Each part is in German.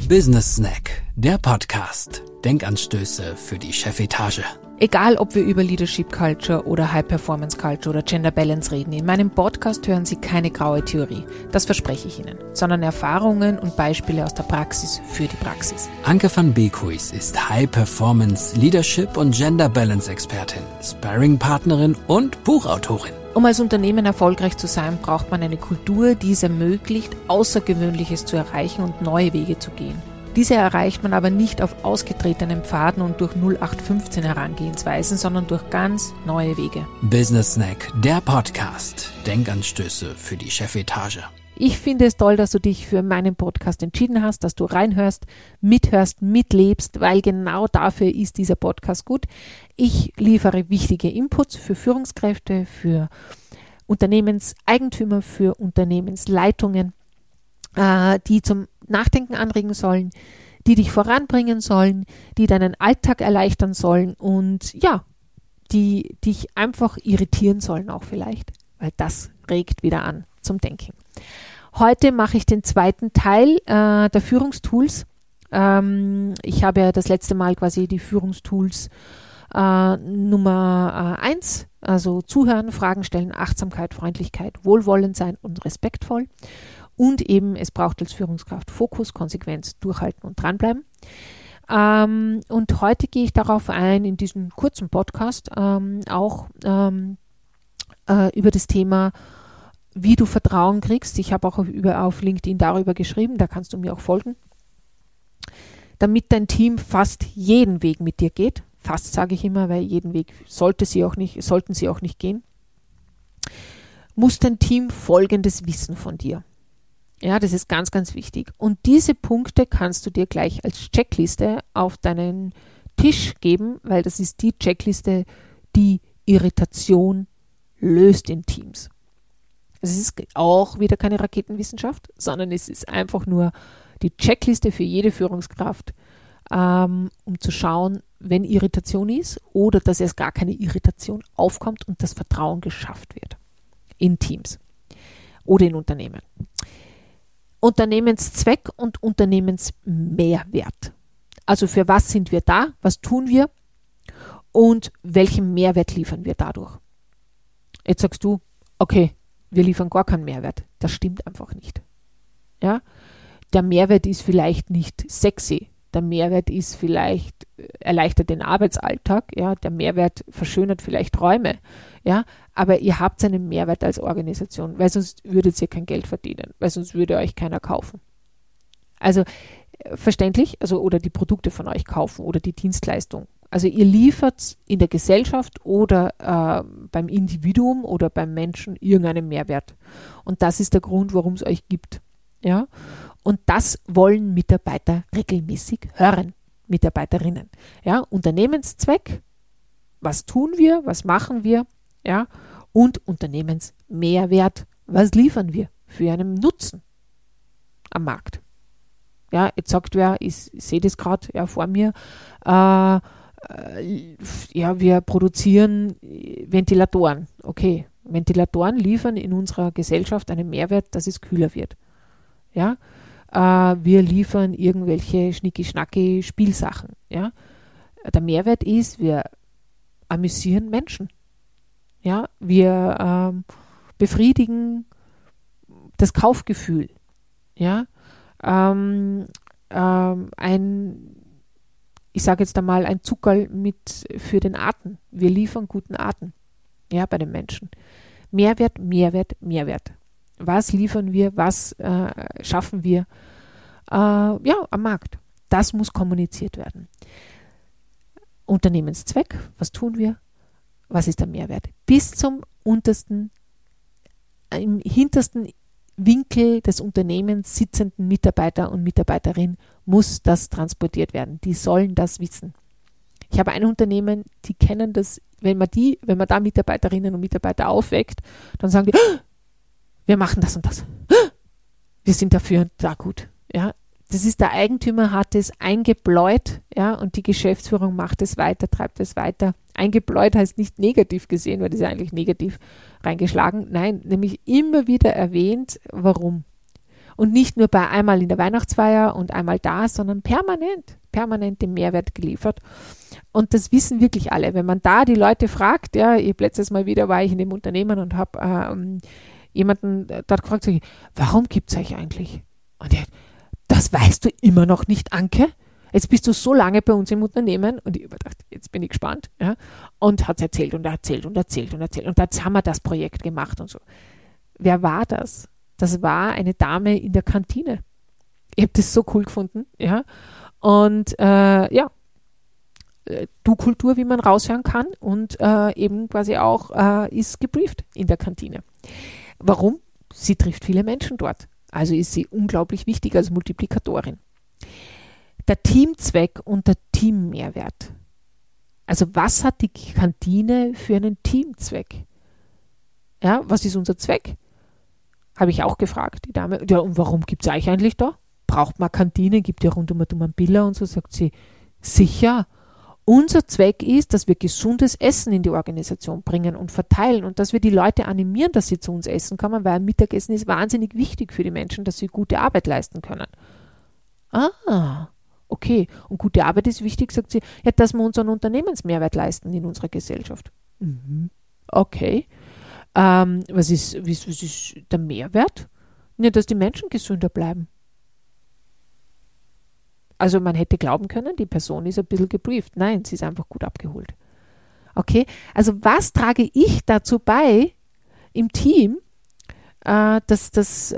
Business Snack, der Podcast. Denkanstöße für die Chefetage. Egal, ob wir über Leadership Culture oder High Performance Culture oder Gender Balance reden, in meinem Podcast hören Sie keine graue Theorie, das verspreche ich Ihnen, sondern Erfahrungen und Beispiele aus der Praxis für die Praxis. Anke van Beekhuis ist High Performance Leadership und Gender Balance Expertin, Sparring-Partnerin und Buchautorin. Um als Unternehmen erfolgreich zu sein, braucht man eine Kultur, die es ermöglicht, Außergewöhnliches zu erreichen und neue Wege zu gehen. Diese erreicht man aber nicht auf ausgetretenen Pfaden und durch 0815 Herangehensweisen, sondern durch ganz neue Wege. Business Snack, der Podcast. Denkanstöße für die Chefetage. Ich finde es toll, dass du dich für meinen Podcast entschieden hast, dass du reinhörst, mithörst, mitlebst, weil genau dafür ist dieser Podcast gut. Ich liefere wichtige Inputs für Führungskräfte, für Unternehmenseigentümer, für Unternehmensleitungen, die zum Nachdenken anregen sollen, die dich voranbringen sollen, die deinen Alltag erleichtern sollen und ja, die dich einfach irritieren sollen auch vielleicht, weil das regt wieder an zum Denken. Heute mache ich den zweiten Teil der Führungstools. Ich habe ja das letzte Mal quasi die Führungstools Nummer 1, also Zuhören, Fragen stellen, Achtsamkeit, Freundlichkeit, Wohlwollend sein und respektvoll. Und eben, es braucht als Führungskraft Fokus, Konsequenz, Durchhalten und dranbleiben. Und heute gehe ich darauf ein, in diesem kurzen Podcast auch über das Thema, wie du Vertrauen kriegst. Ich habe auch auf LinkedIn darüber geschrieben, da kannst du mir auch folgen. Damit dein Team fast jeden Weg mit dir geht, fast sage ich immer, weil jeden Weg sollten sie auch nicht gehen, muss dein Team Folgendes wissen von dir. Ja, das ist ganz, ganz wichtig. Und diese Punkte kannst du dir gleich als Checkliste auf deinen Tisch geben, weil das ist die Checkliste, die Irritation löst in Teams. Es ist auch wieder keine Raketenwissenschaft, sondern es ist einfach nur die Checkliste für jede Führungskraft, um zu schauen, wenn Irritation ist oder dass erst gar keine Irritation aufkommt und das Vertrauen geschafft wird in Teams oder in Unternehmen. Unternehmenszweck und Unternehmensmehrwert. Also für was sind wir da, was tun wir und welchen Mehrwert liefern wir dadurch. Jetzt sagst du, okay, wir liefern gar keinen Mehrwert. Das stimmt einfach nicht. Ja? Der Mehrwert ist vielleicht nicht sexy. Der Mehrwert ist vielleicht, erleichtert den Arbeitsalltag. Ja? Der Mehrwert verschönert vielleicht Räume. Ja? Aber ihr habt einen Mehrwert als Organisation, weil sonst würdet ihr kein Geld verdienen, weil sonst würde euch keiner kaufen. Also verständlich, oder die Produkte von euch kaufen oder die Dienstleistung. Also ihr liefert in der Gesellschaft oder beim Individuum oder beim Menschen irgendeinen Mehrwert. Und das ist der Grund, warum es euch gibt. Ja? Und das wollen Mitarbeiter regelmäßig hören, Mitarbeiterinnen. Ja? Unternehmenszweck, was tun wir, was machen wir, ja? Und Unternehmensmehrwert, was liefern wir für einen Nutzen am Markt. Ja, jetzt sagt wer, ich sehe das gerade vor mir, wir produzieren Ventilatoren. Okay, Ventilatoren liefern in unserer Gesellschaft einen Mehrwert, dass es kühler wird. Ja, wir liefern irgendwelche schnicki-schnacki Spielsachen. Ja, der Mehrwert ist, wir amüsieren Menschen. Ja, wir befriedigen das Kaufgefühl. Ja, ich sage jetzt einmal, ein Zuckerl für den Atem. Wir liefern guten Atem, ja, bei den Menschen. Mehrwert, Mehrwert, Mehrwert. Was liefern wir, was schaffen wir am Markt? Das muss kommuniziert werden. Unternehmenszweck, was tun wir? Was ist der Mehrwert? Bis zum im hintersten Winkel des Unternehmens sitzenden Mitarbeiter und Mitarbeiterin muss das transportiert werden. Die sollen das wissen. Ich habe ein Unternehmen, die kennen das, wenn man da Mitarbeiterinnen und Mitarbeiter aufweckt, dann sagen die, wir machen das und das. Wir sind dafür da gut. Ja, das ist, der Eigentümer hat es eingebläut, ja, und die Geschäftsführung macht es weiter, treibt es weiter. Eingebläut heißt nicht negativ gesehen, weil das ist ja eigentlich negativ reingeschlagen. Nein, nämlich immer wieder erwähnt, warum. Und nicht nur bei einmal in der Weihnachtsfeier und einmal da, sondern permanent den Mehrwert geliefert. Und das wissen wirklich alle. Wenn man da die Leute fragt, ja, letztes Mal wieder war ich in dem Unternehmen und habe jemanden dort gefragt, sag ich, warum gibt es euch eigentlich? Und er, das weißt du immer noch nicht, Anke? Jetzt bist du so lange bei uns im Unternehmen und ich habe gedacht, jetzt bin ich gespannt. Ja? Und hat es erzählt und erzählt und erzählt und erzählt. Und jetzt haben wir das Projekt gemacht und so. Wer war das? Das war eine Dame in der Kantine. Ich habe das so cool gefunden. Ja? Und Du-Kultur, wie man raushören kann und eben quasi auch ist gebrieft in der Kantine. Warum? Sie trifft viele Menschen dort. Also ist sie unglaublich wichtig als Multiplikatorin. Der Teamzweck und der Teammehrwert. Also was hat die Kantine für einen Teamzweck? Ja, was ist unser Zweck? Habe ich auch gefragt, die Dame. Ja, und warum gibt es euch eigentlich da? Braucht man Kantine? Gibt ja rund um einen Biller und so, sagt sie. Sicher. Unser Zweck ist, dass wir gesundes Essen in die Organisation bringen und verteilen und dass wir die Leute animieren, dass sie zu uns essen kommen, weil Mittagessen ist wahnsinnig wichtig für die Menschen, dass sie gute Arbeit leisten können. Ah, okay. Und gute Arbeit ist wichtig, sagt sie, ja, dass wir unseren Unternehmensmehrwert leisten in unserer Gesellschaft. Okay. Was ist der Mehrwert? Ja, dass die Menschen gesünder bleiben. Also man hätte glauben können, die Person ist ein bisschen gebrieft. Nein, sie ist einfach gut abgeholt. Okay, also was trage ich dazu bei im Team, dass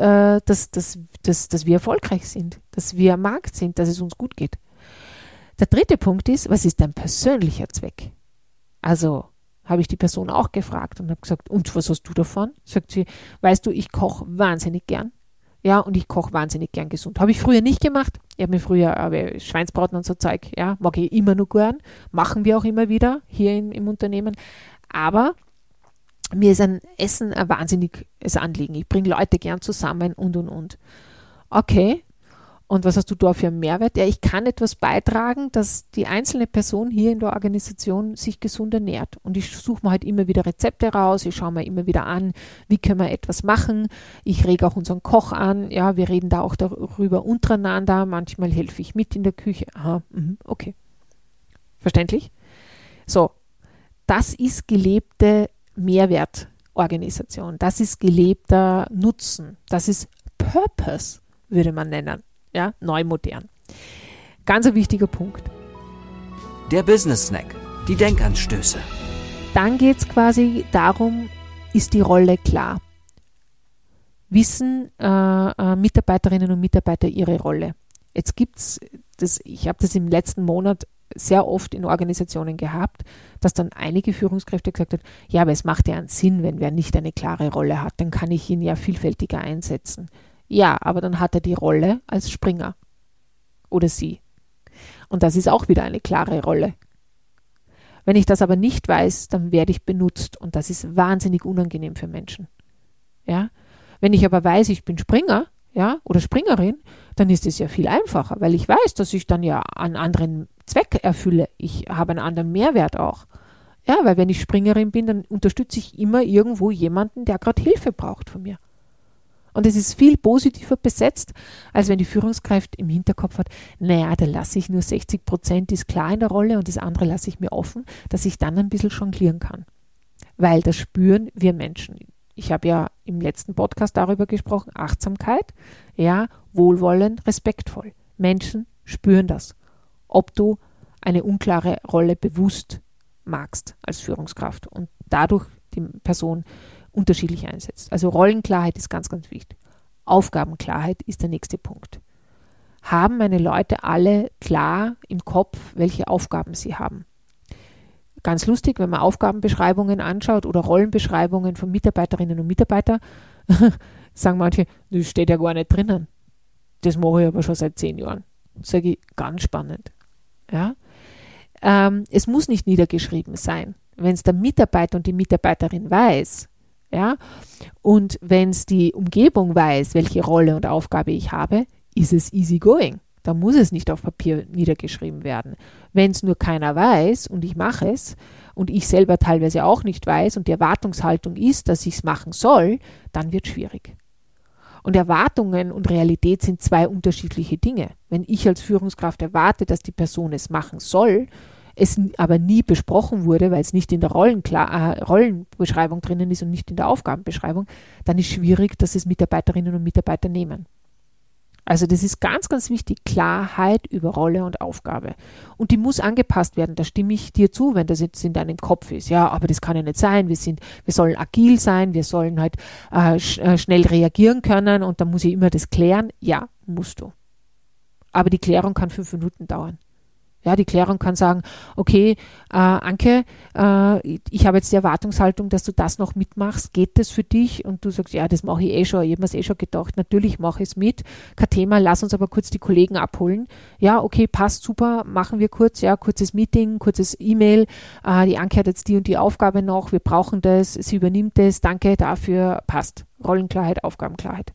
wir erfolgreich sind, dass wir am Markt sind, dass es uns gut geht? Der dritte Punkt ist, was ist dein persönlicher Zweck? Also habe ich die Person auch gefragt und habe gesagt, und was hast du davon? Sagt sie, weißt du, ich koche wahnsinnig gern. Ja, und ich koche wahnsinnig gern gesund. Habe ich früher nicht gemacht. Ich habe mir früher Schweinsbraten und so Zeug, ja, mag ich immer nur gern. Machen wir auch immer wieder hier im Unternehmen. Aber mir ist ein Essen ein wahnsinniges Anliegen. Ich bringe Leute gern zusammen und. Okay. Und was hast du da für einen Mehrwert? Ja, ich kann etwas beitragen, dass die einzelne Person hier in der Organisation sich gesund ernährt. Und ich suche mir halt immer wieder Rezepte raus, ich schaue mir immer wieder an, wie können wir etwas machen. Ich rege auch unseren Koch an, ja, wir reden da auch darüber untereinander. Manchmal helfe ich mit in der Küche. Aha, okay. Verständlich? So, das ist gelebte Mehrwertorganisation. Das ist gelebter Nutzen. Das ist Purpose, würde man nennen. Ja, neu modern. Ganz ein wichtiger Punkt. Der Business Snack, die Denkanstöße. Dann geht es quasi darum, ist die Rolle klar? Wissen Mitarbeiterinnen und Mitarbeiter ihre Rolle? Jetzt gibt es, ich habe das im letzten Monat sehr oft in Organisationen gehabt, dass dann einige Führungskräfte gesagt haben, ja, aber es macht ja einen Sinn, wenn wer nicht eine klare Rolle hat, dann kann ich ihn ja vielfältiger einsetzen. Ja, aber dann hat er die Rolle als Springer oder sie. Und das ist auch wieder eine klare Rolle. Wenn ich das aber nicht weiß, dann werde ich benutzt und das ist wahnsinnig unangenehm für Menschen. Ja? Wenn ich aber weiß, ich bin Springer, ja, oder Springerin, dann ist es ja viel einfacher, weil ich weiß, dass ich dann ja einen anderen Zweck erfülle. Ich habe einen anderen Mehrwert auch. Ja, weil wenn ich Springerin bin, dann unterstütze ich immer irgendwo jemanden, der gerade Hilfe braucht von mir. Und es ist viel positiver besetzt, als wenn die Führungskraft im Hinterkopf hat, naja, da lasse ich nur 60% ist klar in der Rolle und das andere lasse ich mir offen, dass ich dann ein bisschen jonglieren kann. Weil das spüren wir Menschen. Ich habe ja im letzten Podcast darüber gesprochen, Achtsamkeit, ja, Wohlwollen, respektvoll. Menschen spüren das, ob du eine unklare Rolle bewusst magst als Führungskraft und dadurch die Person unterschiedlich einsetzt. Also Rollenklarheit ist ganz, ganz wichtig. Aufgabenklarheit ist der nächste Punkt. Haben meine Leute alle klar im Kopf, welche Aufgaben sie haben? Ganz lustig, wenn man Aufgabenbeschreibungen anschaut oder Rollenbeschreibungen von Mitarbeiterinnen und Mitarbeitern, sagen manche, das steht ja gar nicht drinnen. Das mache ich aber schon seit 10 Jahren. Sage ich, ganz spannend. Ja? Es muss nicht niedergeschrieben sein. Wenn es der Mitarbeiter und die Mitarbeiterin weiß, ja, und wenn es die Umgebung weiß, welche Rolle und Aufgabe ich habe, ist es easy going. Da muss es nicht auf Papier niedergeschrieben werden. Wenn es nur keiner weiß und ich mache es und ich selber teilweise auch nicht weiß und die Erwartungshaltung ist, dass ich es machen soll, dann wird es schwierig. Und Erwartungen und Realität sind zwei unterschiedliche Dinge. Wenn ich als Führungskraft erwarte, dass die Person es machen soll, es aber nie besprochen wurde, weil es nicht in der Rollenbeschreibung drinnen ist und nicht in der Aufgabenbeschreibung, dann ist schwierig, dass es Mitarbeiterinnen und Mitarbeiter nehmen. Also das ist ganz, ganz wichtig, Klarheit über Rolle und Aufgabe. Und die muss angepasst werden, da stimme ich dir zu, wenn das jetzt in deinem Kopf ist. Ja, aber das kann ja nicht sein, wir sollen agil sein, wir sollen halt schnell reagieren können und dann muss ich immer das klären. Ja, musst du. Aber die Klärung kann 5 Minuten dauern. Ja, die Klärung kann sagen, okay, Anke, ich habe jetzt die Erwartungshaltung, dass du das noch mitmachst. Geht das für dich? Und du sagst, ja, das mache ich schon. Ich habe mir das schon gedacht. Natürlich mache ich es mit. Kein Thema, lass uns aber kurz die Kollegen abholen. Ja, okay, passt, super, machen wir kurz. Ja, kurzes Meeting, kurzes E-Mail. Die Anke hat jetzt die und die Aufgabe noch. Wir brauchen das. Sie übernimmt es. Danke dafür. Passt. Rollenklarheit, Aufgabenklarheit.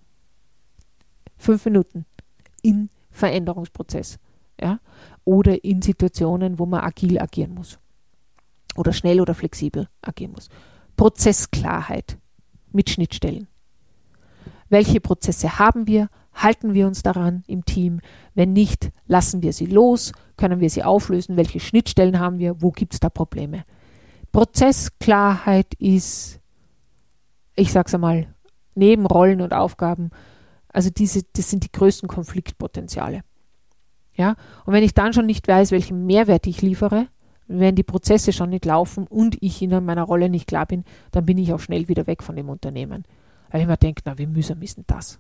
5 Minuten in Veränderungsprozess. Ja, oder in Situationen, wo man agil agieren muss oder schnell oder flexibel agieren muss. Prozessklarheit mit Schnittstellen. Welche Prozesse haben wir? Halten wir uns daran im Team? Wenn nicht, lassen wir sie los? Können wir sie auflösen? Welche Schnittstellen haben wir? Wo gibt es da Probleme? Prozessklarheit ist, ich sage es einmal, neben Rollen und Aufgaben, also das sind die größten Konfliktpotenziale. Ja, und wenn ich dann schon nicht weiß, welchen Mehrwert ich liefere, wenn die Prozesse schon nicht laufen und ich in meiner Rolle nicht klar bin, dann bin ich auch schnell wieder weg von dem Unternehmen. Weil ich mir denke, na, wie mühsam ist denn das?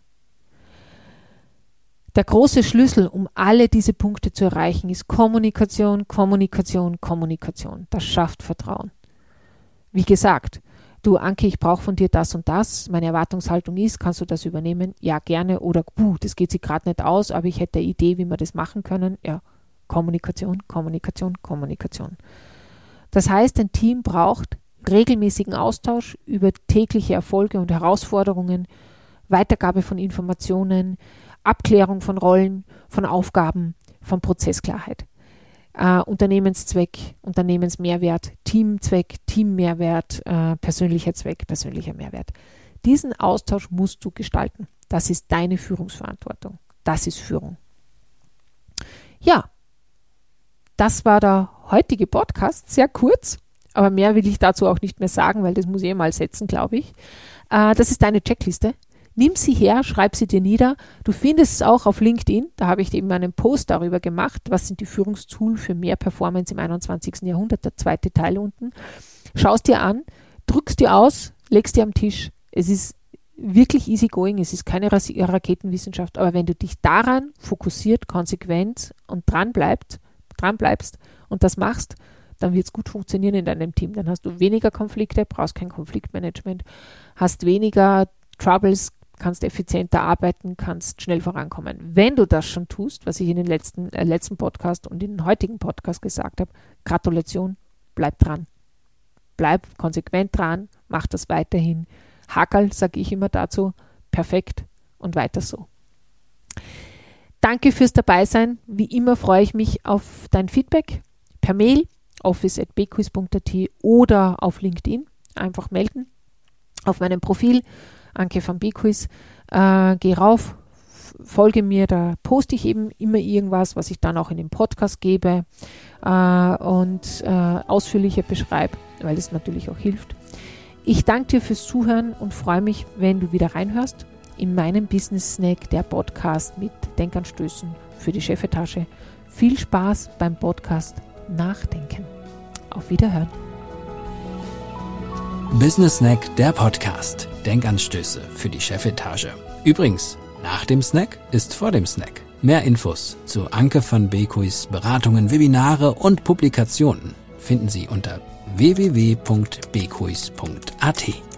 Der große Schlüssel, um alle diese Punkte zu erreichen, ist Kommunikation, Kommunikation, Kommunikation. Das schafft Vertrauen. Wie gesagt, du Anke, ich brauche von dir das und das, meine Erwartungshaltung ist, kannst du das übernehmen? Ja, gerne. Oder, das geht sich gerade nicht aus, aber ich hätte eine Idee, wie wir das machen können. Ja, Kommunikation, Kommunikation, Kommunikation. Das heißt, ein Team braucht regelmäßigen Austausch über tägliche Erfolge und Herausforderungen, Weitergabe von Informationen, Abklärung von Rollen, von Aufgaben, von Prozessklarheit. Unternehmenszweck, Unternehmensmehrwert, Teamzweck, Teammehrwert, persönlicher Zweck, persönlicher Mehrwert. Diesen Austausch musst du gestalten. Das ist deine Führungsverantwortung. Das ist Führung. Ja, das war der heutige Podcast, sehr kurz, aber mehr will ich dazu auch nicht mehr sagen, weil das muss ich mal setzen, glaube ich. Das ist deine Checkliste. Nimm sie her, schreib sie dir nieder. Du findest es auch auf LinkedIn. Da habe ich eben einen Post darüber gemacht. Was sind die Führungstools für mehr Performance im 21. Jahrhundert? Der 2. Teil unten. Schau es dir an, drückst dir aus, legst dir am Tisch. Es ist wirklich easy going. Es ist keine Raketenwissenschaft. Aber wenn du dich daran fokussiert, konsequent und dran bleibst und das machst, dann wird es gut funktionieren in deinem Team. Dann hast du weniger Konflikte, brauchst kein Konfliktmanagement, hast weniger Troubles, kannst effizienter arbeiten, kannst schnell vorankommen. Wenn du das schon tust, was ich in den letzten Podcast und in den heutigen Podcast gesagt habe, Gratulation, bleib dran. Bleib konsequent dran, mach das weiterhin. Hackerl, sage ich immer dazu, perfekt und weiter so. Danke fürs Dabeisein. Wie immer freue ich mich auf dein Feedback per Mail, office@bquiz.at oder auf LinkedIn. Einfach melden. Auf meinem Profil Anke von bquiz. Geh rauf, folge mir, da poste ich eben immer irgendwas, was ich dann auch in den Podcast gebe und ausführlicher beschreibe, weil es natürlich auch hilft. Ich danke dir fürs Zuhören und freue mich, wenn du wieder reinhörst in meinem Business Snack, der Podcast mit Denkanstößen für die Chefetage. Viel Spaß beim Podcast Nachdenken. Auf Wiederhören. Business Snack, der Podcast. Denkanstöße für die Chefetage. Übrigens, nach dem Snack ist vor dem Snack. Mehr Infos zu Anke van Beekuys Beratungen, Webinare und Publikationen finden Sie unter www.bquiz.at.